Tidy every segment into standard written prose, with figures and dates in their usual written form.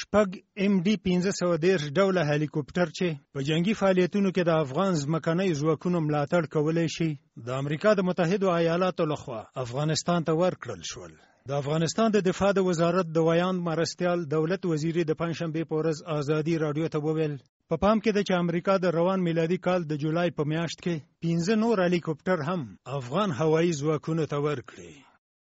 شپږ MD-1510 ډوله هلیکوپټر چې په جنگي فعالیتونو کې د افغان ځمکنۍ ځواکونو ملاتړ کولی شي د امریکا د متحدو ایالاتو لخوا افغانستان ته ورکړل شول. د افغانستان د دفاع د وزارت د ویاند مرستیال دولت وزیري د پنجشنبې په ورځ ازادي رادیو ته وویل په پام کې ده چې امریکا د روان میلادي کال د جولای په میاشت کې 15 نور هلیکوپټر هم افغان هوایي ځواکونو ته ورکړي.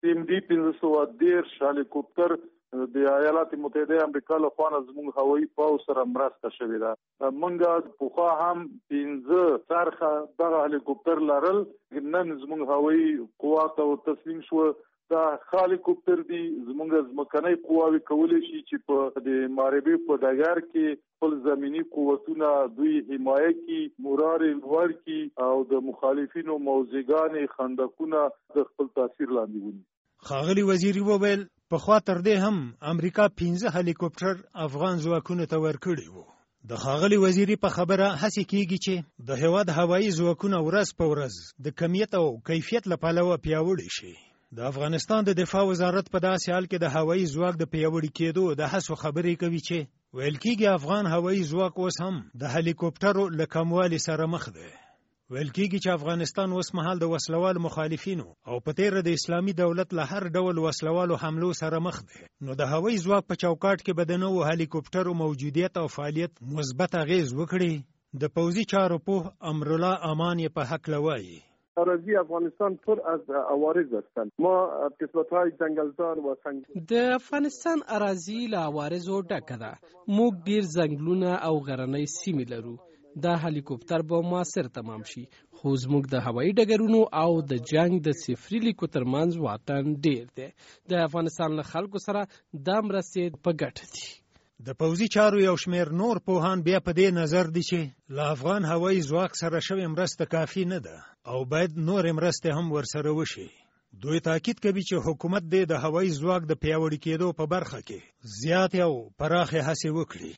MD-1510 هلیکوپټر د ایالات متحده امریکا له خوا زموږ هوایي پوځ سره مرسته شوې ده. موږ پخوا هم 15 څرخه دغه هلیکوپټر لرل، نن زموږ هوایي قوات او تسلیم شو. دا هلیکوپټر دی زموږ ځمکنۍ قواوې کولی شي چې په د معربې په ډګر کې خپل زمینی قوتونه دوی حمایه کی، مورال لوړ کی او د مخالفینو موضوعګانې خندقونه د خپل تاثیر لاندې ونی. ښاغلي وزیري وویل پخوا تر دې هم امریکا 15 هلیکوپټر افغان ځواکونو ته ورکړي وو. د ښاغلي وزیري په خبره هڅې کیږي چې د هېواد هوایي ځواکونه ورځ په ورځ د کمیت او کیفیت له پلوه پیاوړي شي. د افغانستان د دفاع وزارت په داسې حال کې د هوایي ځواک د پیاوړي کېدو د هڅو خبرې کوي چې ویل کېږي افغان هوایي ځواک اوس هم د هلیکوپټرو له کموالي سره مخ دی. ویل کېږي چې افغانستان اوس مهال د وسلوالو مخالفینو او په تیره د اسلامي دولت له هر ډول وسلوالو حملو سره مخ دی. نو د هوایي ځواک په چوکاټ کې به د نوو هلیکوپټرو موجودیت او فعالیت مثبت اغیز وکړي. د پوځي چارو پوه امرالله امان یې په هکله وایي اراضی افغانستان پر از عوارض هستند. ما قسمت‌های جنگلزار و سنگ د افغانستان اراضی له عوارضو ډکه ده. موږ ډیر ځنګلونه او غرنۍ سیمې لرو. دا هلیکوپټر به موثر تمام شي، خو زموږ د هوایي ډګرونو او د جنگ د صفري لیکو ترمنځ واټن ډیر دی. د افغانستان له خلکو سره دا مرستې په ګټه دي. د پوځي چارو یو شمیر نور پوهان بیا په دې نظر دي چې له افغان هوایي ځواک سره شوې مرسته کافي نه ده او باید نور مرستې هم ورسره وشي. دوی تاکید کوي چې حکومت د هوایي ځواک د پیاوړي کېدو په برخه کې زیاتې او پراخې هڅې وکړي.